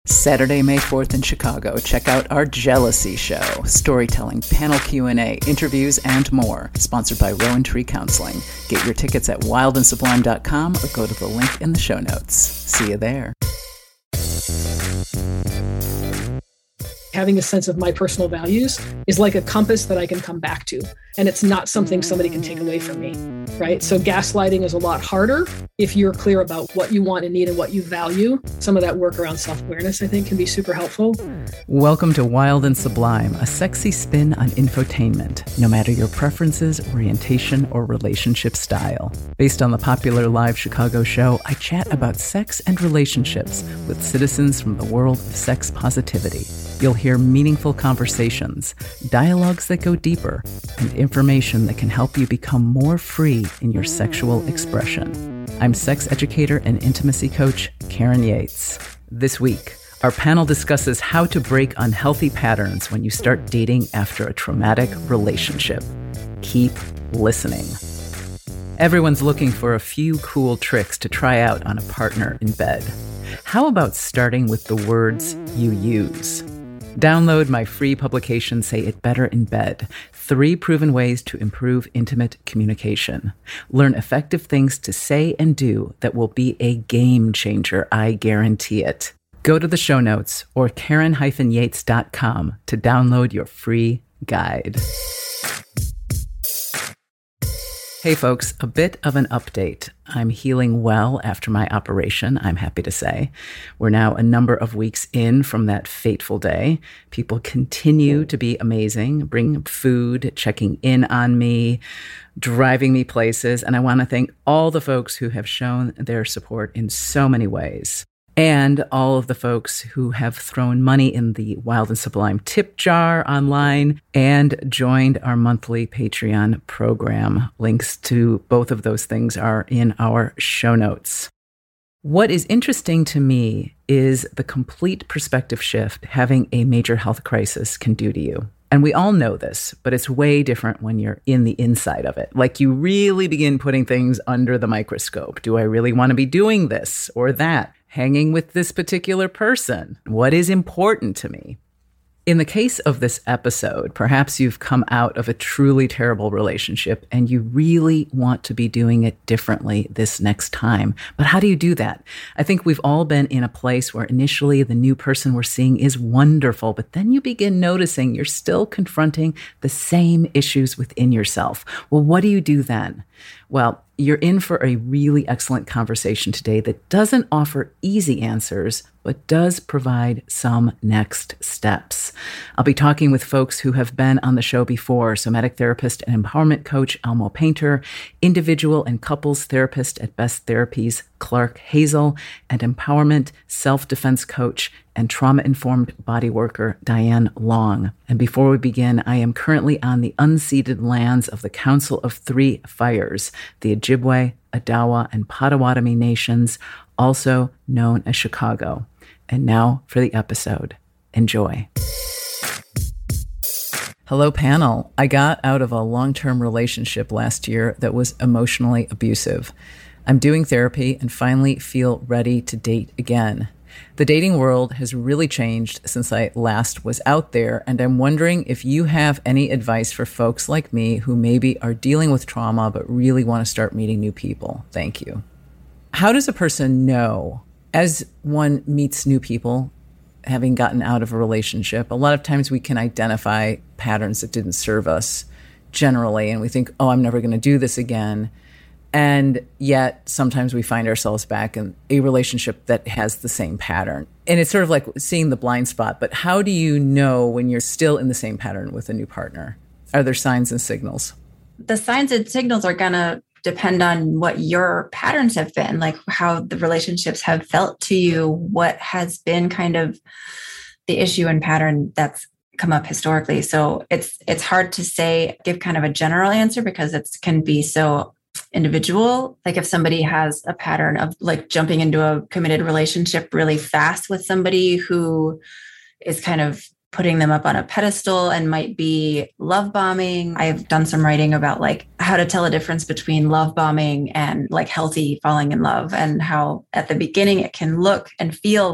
Saturday, May 4th in Chicago, check out our Jealousy Show, storytelling, panel Q&A, interviews, and more. Sponsored by Rowan Tree Counseling. Get your tickets at wildandsublime.com or go to the link in the show notes. See you there. Having a sense of my personal values is like a compass that I can come back to. And it's not something somebody can take away from me, right? So gaslighting is a lot harder if you're clear about what you want and need and what you value. Some of that work around self-awareness, I think, can be super helpful. Welcome to Wild and Sublime, a sexy spin on infotainment, no matter your preferences, orientation, or relationship style. Based on the popular live Chicago show, I chat about sex and relationships with citizens from the world of sex positivity. You'll hear meaningful conversations, dialogues that go deeper, and information that can help you become more free in your sexual expression. I'm sex educator and intimacy coach Karen Yates. This week, our panel discusses how to break unhealthy patterns when you start dating after a traumatic relationship. Keep listening. Everyone's looking for a few cool tricks to try out on a partner in bed. How about starting with the words you use? Download my free publication, Say It Better in Bed, 3 proven ways to improve intimate communication. Learn effective things to say and do that will be a game changer, I guarantee it. Go to the show notes or Karen-Yates.com to download your free guide. Hey folks, a bit of an update. I'm healing well after my operation, I'm happy to say. We're now a number of weeks in from that fateful day. People continue to be amazing, bring food, checking in on me, driving me places, and I want to thank all the folks who have shown their support in so many ways. And all of the folks who have thrown money in the Wild and Sublime tip jar online and joined our monthly Patreon program. Links to both of those things are in our show notes. What is interesting to me is the complete perspective shift having a major health crisis can do to you. And we all know this, but it's way different when you're in the inside of it. Like you really begin putting things under the microscope. Do I really want to be doing this or that? Hanging with this particular person? What is important to me? In the case of this episode, perhaps you've come out of a truly terrible relationship and you really want to be doing it differently this next time. But how do you do that? I think we've all been in a place where initially the new person we're seeing is wonderful, but then you begin noticing you're still confronting the same issues within yourself. Well, what do you do then? Well, you're in for a really excellent conversation today that doesn't offer easy answers, but does provide some next steps. I'll be talking with folks who have been on the show before: somatic therapist and empowerment coach Elmo Painter, individual and couples therapist at Best Therapies Clark Hazel, and empowerment self-defense coach and trauma-informed body worker Diane Long. And before we begin, I am currently on the unceded lands of the Council of Three Fires, the Ojibwe, Odawa, and Potawatomi nations, also known as Chicago. And now for the episode. Enjoy. Hello, panel. I got out of a long-term relationship last year that was emotionally abusive. I'm doing therapy and finally feel ready to date again. The dating world has really changed since I last was out there, and I'm wondering if you have any advice for folks like me who maybe are dealing with trauma but really want to start meeting new people. Thank you. How does a person know, as one meets new people, having gotten out of a relationship, a lot of times we can identify patterns that didn't serve us generally, and we think, oh, I'm never going to do this again. And yet sometimes we find ourselves back in a relationship that has the same pattern. And it's sort of like seeing the blind spot. But how do you know when you're still in the same pattern with a new partner? Are there signs and signals? The signs and signals are going to depend on what your patterns have been, like how the relationships have felt to you, what has been kind of the issue and pattern that's come up historically. So it's hard to give kind of a general answer because it can be so individual. Like if somebody has a pattern of like jumping into a committed relationship really fast with somebody who is kind of putting them up on a pedestal and might be love bombing. I've done some writing about like how to tell a difference between love bombing and like healthy falling in love, and how at the beginning it can look and feel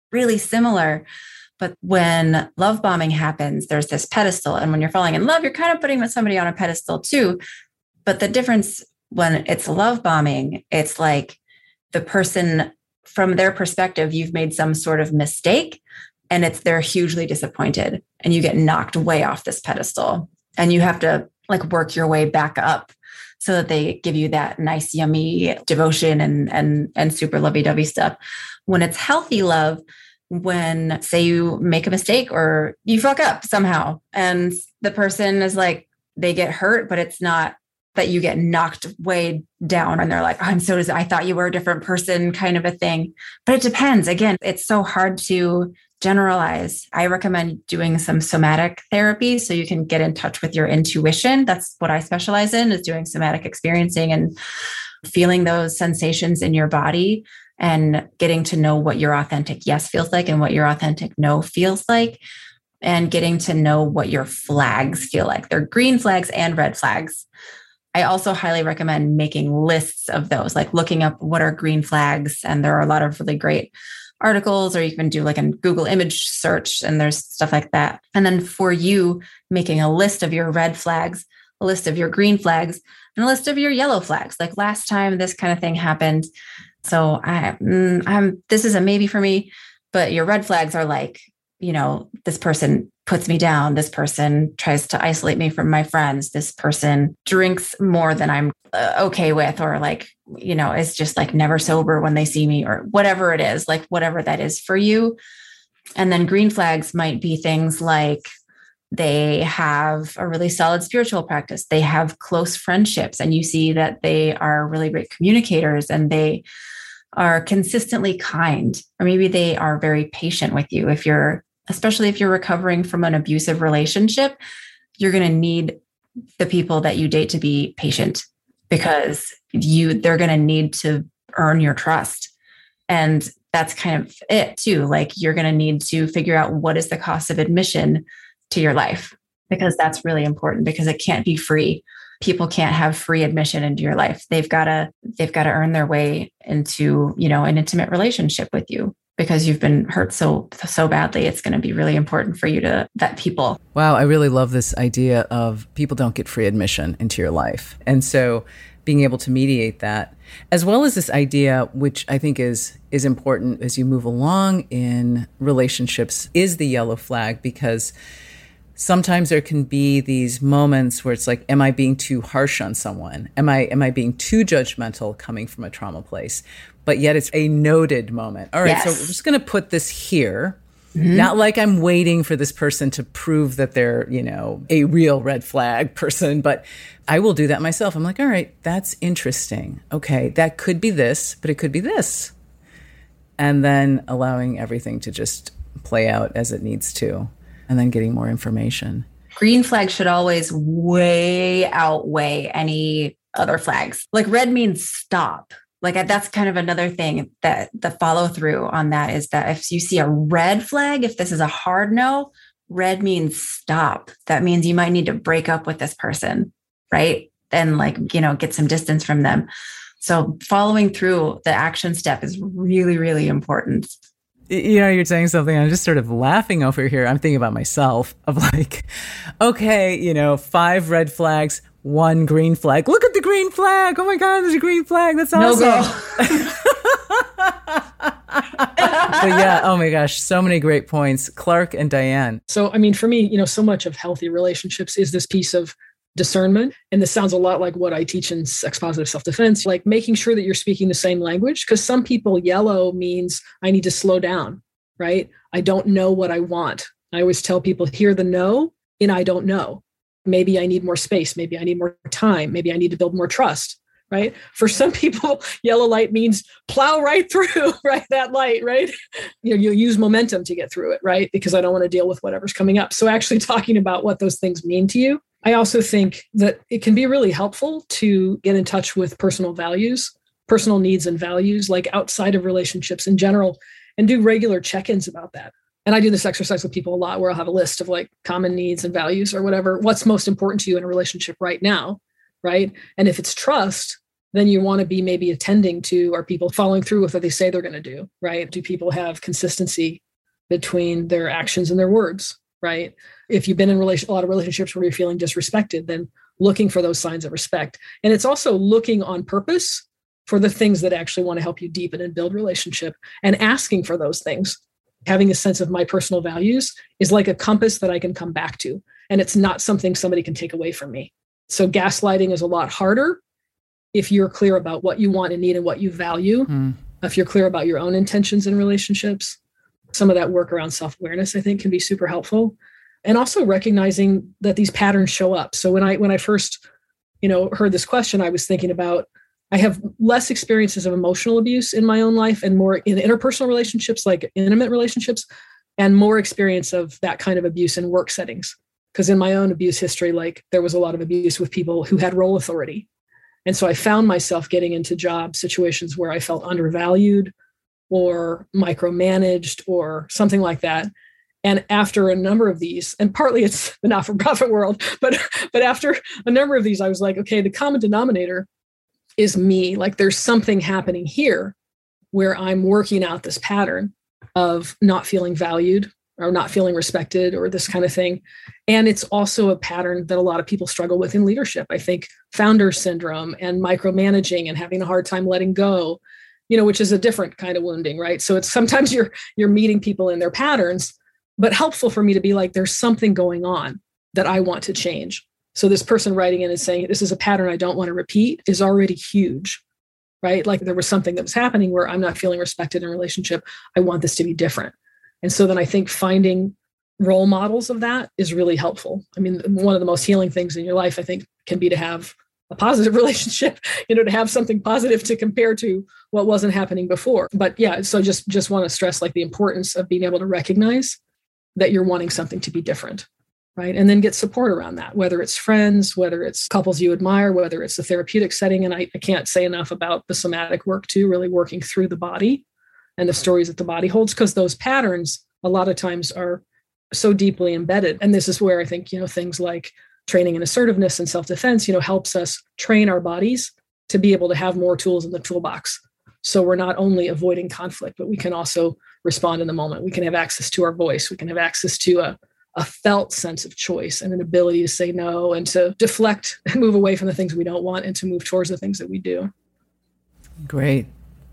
really similar. But when love bombing happens, there's this pedestal. And when you're falling in love, you're kind of putting somebody on a pedestal too. But the difference when it's love bombing, it's like the person, from their perspective, you've made some sort of mistake and they're hugely disappointed and you get knocked way off this pedestal and you have to like work your way back up so that they give you that nice, yummy devotion and super lovey-dovey stuff. When it's healthy love, when say you make a mistake or you fuck up somehow and the person is like, they get hurt, but it's not that you get knocked way down and they're like, oh, I thought you were a different person kind of a thing. But it depends. Again, it's so hard to generalize. I recommend doing some somatic therapy so you can get in touch with your intuition. That's what I specialize in, is doing somatic experiencing and feeling those sensations in your body and getting to know what your authentic yes feels like and what your authentic no feels like, and getting to know what your flags feel like. They're green flags and red flags. I also highly recommend making lists of those, like looking up what are green flags. And there are a lot of really great articles, or you can do like a Google image search and there's stuff like that. And then for you, making a list of your red flags, a list of your green flags, and a list of your yellow flags. Like last time this kind of thing happened. So this is a maybe for me, but your red flags are like, this person puts me down. This person tries to isolate me from my friends. This person drinks more than I'm okay with, or like, is just like never sober when they see me, or whatever it is, like whatever that is for you. And then green flags might be things like they have a really solid spiritual practice. They have close friendships, and you see that they are really great communicators and they are consistently kind, or maybe they are very patient with you. Especially if you're recovering from an abusive relationship, you're going to need the people that you date to be patient, because they're going to need to earn your trust. And that's kind of it too. Like you're going to need to figure out what is the cost of admission to your life, because that's really important, because it can't be free. People can't have free admission into your life. They've got to earn their way into, an intimate relationship with you, because you've been hurt so badly. It's going to be really important for you to vet people. Wow. I really love this idea of people don't get free admission into your life. And so being able to mediate that, as well as this idea, which I think is important as you move along in relationships, is the yellow flag, because sometimes there can be these moments where it's like, am I being too harsh on someone? Am I being too judgmental coming from a trauma place? But yet it's a noted moment. All right, yes. So we're just going to put this here. Mm-hmm. Not like I'm waiting for this person to prove that they're, a real red flag person, but I will do that myself. I'm like, all right, that's interesting. Okay, that could be this, but it could be this. And then allowing everything to just play out as it needs to, and then getting more information. Green flags should always way outweigh any other flags. Like red means stop. Like that's kind of another thing, that the follow through on that is that if you see a red flag, if this is a hard no, red means stop. That means you might need to break up with this person, right? And get some distance from them. So following through the action step is really, really important. You're saying something, I'm just sort of laughing over here. I'm thinking about myself of like, okay, 5 red flags, 1 green flag. Look at the green flag. Oh my God, there's a green flag. That's awesome. No But yeah, oh my gosh, so many great points. Clark and Diane. So, for me, so much of healthy relationships is this piece of discernment. And this sounds a lot like what I teach in sex positive self-defense, like making sure that you're speaking the same language. Because some people, yellow means I need to slow down, right? I don't know what I want. I always tell people, hear the no in I don't know. Maybe I need more space. Maybe I need more time. Maybe I need to build more trust, right? For some people, yellow light means plow right through, right? That light, right? You'll use momentum to get through it, right? Because I don't want to deal with whatever's coming up. So actually talking about what those things mean to you. I also think that it can be really helpful to get in touch with personal values, personal needs and values, like outside of relationships in general, and do regular check-ins about that. And I do this exercise with people a lot, where I'll have a list of like common needs and values or whatever. What's most important to you in a relationship right now, right? And if it's trust, then you want to be maybe attending to, are people following through with what they say they're going to do, right? Do people have consistency between their actions and their words, right? If you've been in a lot of relationships where you're feeling disrespected, then looking for those signs of respect. And it's also looking on purpose for the things that actually want to help you deepen and build relationship, and asking for those things. Having a sense of my personal values is like a compass that I can come back to. And it's not something somebody can take away from me. So gaslighting is a lot harder if you're clear about what you want and need and what you value. If you're clear about your own intentions in relationships. Some of that work around self-awareness, I think, can be super helpful. And also recognizing that these patterns show up. So when I first, heard this question, I was thinking about, I have less experiences of emotional abuse in my own life and more in interpersonal relationships, like intimate relationships, and more experience of that kind of abuse in work settings. Because in my own abuse history, like there was a lot of abuse with people who had role authority. And so I found myself getting into job situations where I felt undervalued or micromanaged or something like that. And after a number of these, and partly it's the not-for-profit world, but after a number of these, I was like, okay, the common denominator is me. Like there's something happening here where I'm working out this pattern of not feeling valued or not feeling respected or this kind of thing. And it's also a pattern that a lot of people struggle with in leadership. I think founder syndrome and micromanaging and having a hard time letting go, which is a different kind of wounding, right? So it's sometimes you're meeting people in their patterns, but helpful for me to be like, there's something going on that I want to change. So this person writing in and saying, this is a pattern I don't want to repeat is already huge, right? Like there was something that was happening where I'm not feeling respected in a relationship. I want this to be different. And so then I think finding role models of that is really helpful. I mean, one of the most healing things in your life, I think, can be to have a positive relationship, to have something positive to compare to what wasn't happening before. But yeah, so just want to stress like the importance of being able to recognize that you're wanting something to be different. Right. And then get support around that, whether it's friends, whether it's couples you admire, whether it's a therapeutic setting. And I can't say enough about the somatic work too, really working through the body and the stories that the body holds, because those patterns a lot of times are so deeply embedded. And this is where I think, things like training in assertiveness and self-defense, helps us train our bodies to be able to have more tools in the toolbox. So we're not only avoiding conflict, but we can also respond in the moment. We can have access to our voice. We can have access to a felt sense of choice and an ability to say no and to deflect and move away from the things we don't want and to move towards the things that we do. Great.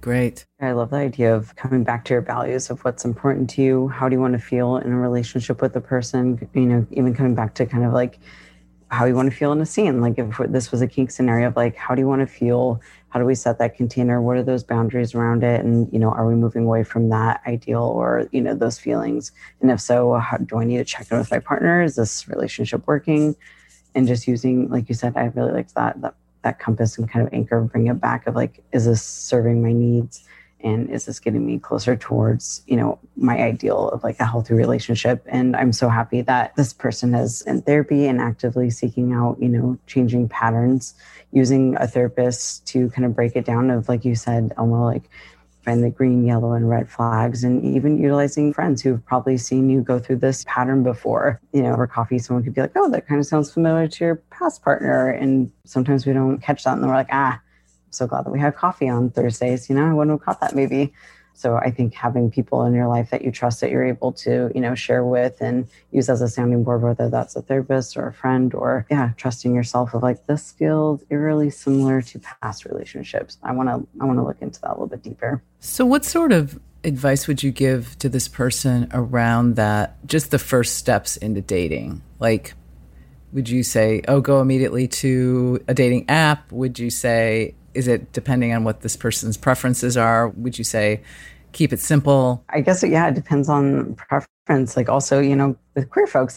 I love the idea of coming back to your values of what's important to you. How do you want to feel in a relationship with a person? Even coming back to kind of like how you want to feel in a scene. Like if this was a kink scenario of like, how do you want to feel? How do we set that container? What are those boundaries around it? And, are we moving away from that ideal or, those feelings? And if so, how do I need to check in with my partner? Is this relationship working? And just using, like you said, I really liked that compass and kind of anchor, bring it back of like, is this serving my needs? And is this getting me closer towards, my ideal of like a healthy relationship? And I'm so happy that this person is in therapy and actively seeking out, changing patterns, using a therapist to kind of break it down of, like you said, Elma, like find the green, yellow, and red flags, and even utilizing friends who've probably seen you go through this pattern before. Over coffee, someone could be like, oh, that kind of sounds familiar to your past partner. And sometimes we don't catch that. And then we're like, I'm so glad that we had coffee on Thursdays. I wouldn't have caught that maybe. So I think having people in your life that you trust, that you're able to, share with and use as a sounding board, whether that's a therapist or a friend, or trusting yourself of like, this feels eerily similar to past relationships. I want to look into that a little bit deeper. So what sort of advice would you give to this person around that, just the first steps into dating? Like, would you say, go immediately to a dating app? Would you say, is it depending on what this person's preferences are? Would you say, keep it simple? I guess, it depends on preference. Like also, with queer folks,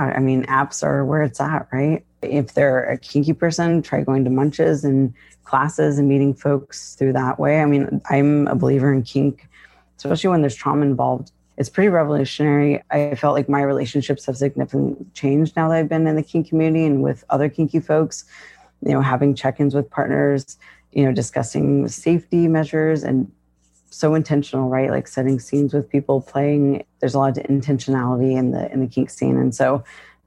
apps are where it's at, right? If they're a kinky person, try going to munches and classes and meeting folks through that way. I'm a believer in kink, especially when there's trauma involved. It's pretty revolutionary. I felt like my relationships have significantly changed now that I've been in the kink community and with other kinky folks, having check-ins with partners, discussing safety measures, and so intentional, right? Like setting scenes with people, playing. There's a lot of intentionality in the kink scene. And so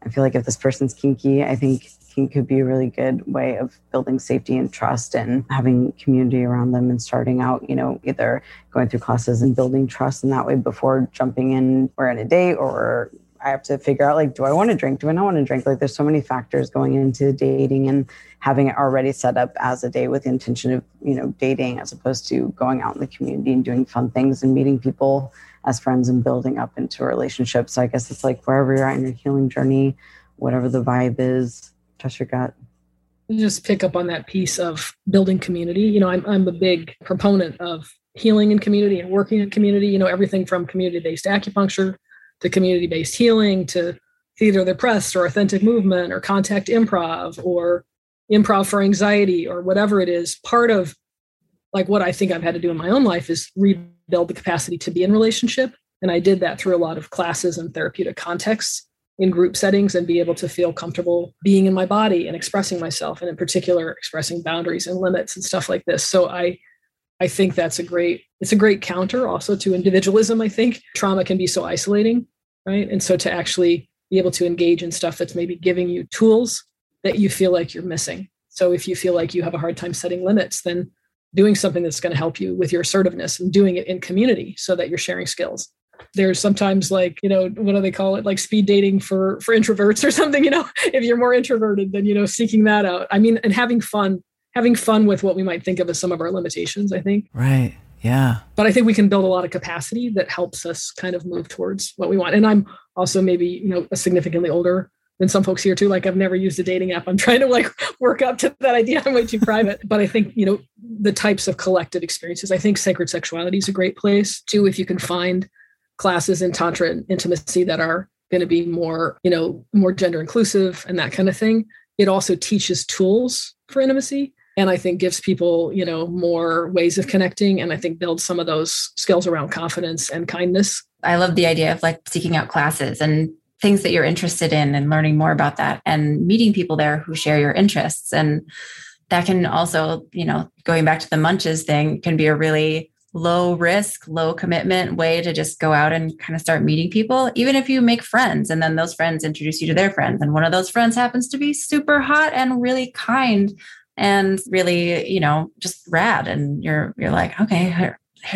I feel like if this person's kinky, I think kink could be a really good way of building safety and trust and having community around them and starting out, either going through classes and building trust in that way before jumping in or in a date, or I have to figure out, do I want to drink? Do I not want to drink? There's so many factors going into dating, and having it already set up as a date with the intention of, dating, as opposed to going out in the community and doing fun things and meeting people as friends and building up into a relationship. So I guess it's wherever you're at in your healing journey, whatever the vibe is, trust your gut. Just pick up on that piece of building community. I'm a big proponent of healing in community and working in community, everything from community-based acupuncture to community-based healing to theater of the press or authentic movement or contact improv or improv for anxiety or whatever it is. Part of what I think I've had to do in my own life is rebuild the capacity to be in relationship. And I did that through a lot of classes and therapeutic contexts in group settings and be able to feel comfortable being in my body and expressing myself, and in particular, expressing boundaries and limits and stuff like this. So I think it's a great counter also to individualism. I think trauma can be so isolating, right? And so to actually be able to engage in stuff that's maybe giving you tools that you feel like you're missing. So if you feel like you have a hard time setting limits, then doing something that's going to help you with your assertiveness and doing it in community so that you're sharing skills. There's sometimes what do they call it? Speed dating for introverts or something, if you're more introverted, then, seeking that out. I mean, and having fun with what we might think of as some of our limitations, I think. Right. Yeah. But I think we can build a lot of capacity that helps us kind of move towards what we want. And I'm also maybe, significantly older than some folks here too. I've never used a dating app. I'm trying to work up to that idea. I'm way too private. But I think, the types of collective experiences, I think sacred sexuality is a great place too. If you can find classes in Tantra and intimacy that are going to be more, more gender inclusive and that kind of thing. It also teaches tools for intimacy. And I think gives people, more ways of connecting. And I think builds some of those skills around confidence and kindness. I love the idea of seeking out classes and things that you're interested in and learning more about that and meeting people there who share your interests. And that can also, going back to the munches thing, can be a really low risk, low commitment way to just go out and kind of start meeting people, even if you make friends and then those friends introduce you to their friends. And one of those friends happens to be super hot and really kind and really, just rad. And you're like, okay,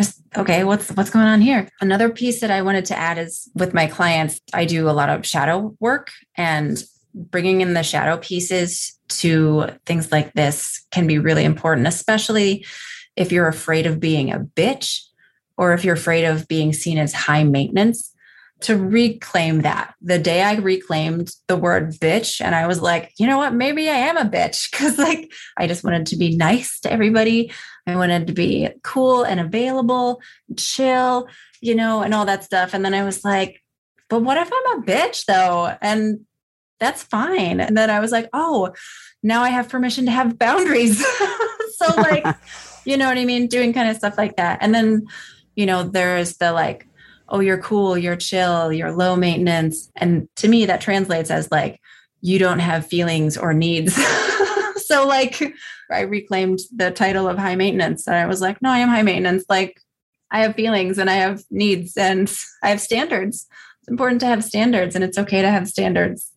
what's going on here? Another piece that I wanted to add is with my clients, I do a lot of shadow work, and bringing in the shadow pieces to things like this can be really important, especially if you're afraid of being a bitch or if you're afraid of being seen as high maintenance, to reclaim that. The day I reclaimed the word bitch and I was like, you know what, maybe I am a bitch, because I just wanted to be nice to everybody. I wanted to be cool and available, chill, and all that stuff. And then I was like, but what if I'm a bitch though? And that's fine. And then I was like, oh, now I have permission to have boundaries. So you know what I mean? Doing kind of stuff like that. And then, there's the oh, you're cool, you're chill, you're low maintenance. And to me, that translates as you don't have feelings or needs. So I reclaimed the title of high maintenance. And I was like, no, I am high maintenance. I have feelings and I have needs and I have standards. It's important to have standards, and it's okay to have standards.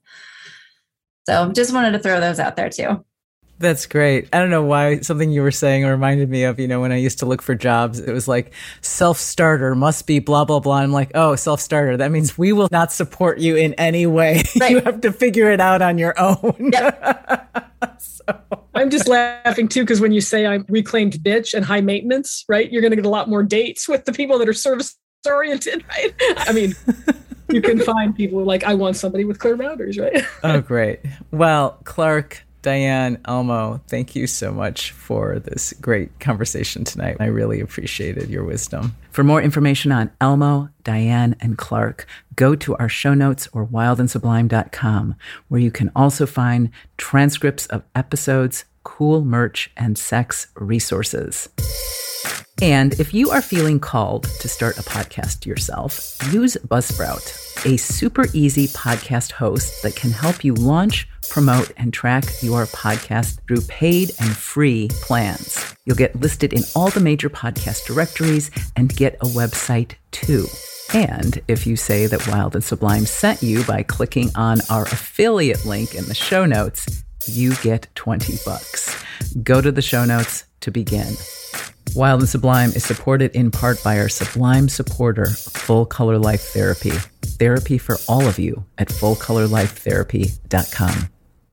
So just wanted to throw those out there too. That's great. I don't know why something you were saying reminded me of, when I used to look for jobs, it was self-starter must be blah, blah, blah. I'm like, oh, self-starter. That means we will not support you in any way. Right. You have to figure it out on your own. Yep. So. I'm just laughing too, because when you say I'm reclaimed bitch and high maintenance, right, you're going to get a lot more dates with the people that are service oriented, right? I mean, you can find people I want somebody with clear boundaries, right? Oh, great. Well, Clark, Diane, Elmo, thank you so much for this great conversation tonight. I really appreciated your wisdom. For more information on Elmo, Diane, and Clark, go to our show notes or wildandsublime.com, where you can also find transcripts of episodes, cool merch, and sex resources. And if you are feeling called to start a podcast yourself, use Buzzsprout, a super easy podcast host that can help you launch, promote, and track your podcast through paid and free plans. You'll get listed in all the major podcast directories and get a website too. And if you say that Wild and Sublime sent you by clicking on our affiliate link in the show notes, you get $20. Go to the show notes to begin. Wild and Sublime is supported in part by our Sublime supporter, Full Color Life Therapy. Therapy for all of you at fullcolorlifetherapy.com.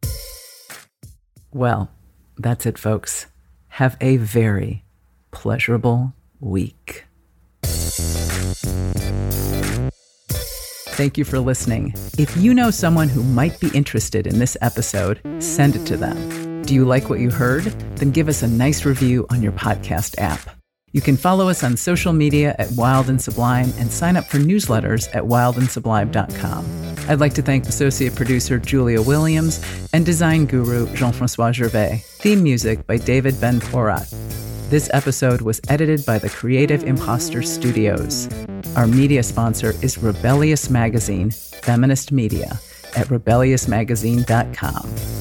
Well, that's it, folks. Have a very pleasurable week. Thank you for listening. If you know someone who might be interested in this episode, send it to them. Do you like what you heard? Then give us a nice review on your podcast app. You can follow us on social media at Wild and Sublime and sign up for newsletters at wildandsublime.com. I'd like to thank associate producer Julia Williams and design guru Jean-François Gervais. Theme music by David Ben Porat. This episode was edited by the Creative Imposter Studios. Our media sponsor is Rebellious Magazine, feminist media, at rebelliousmagazine.com.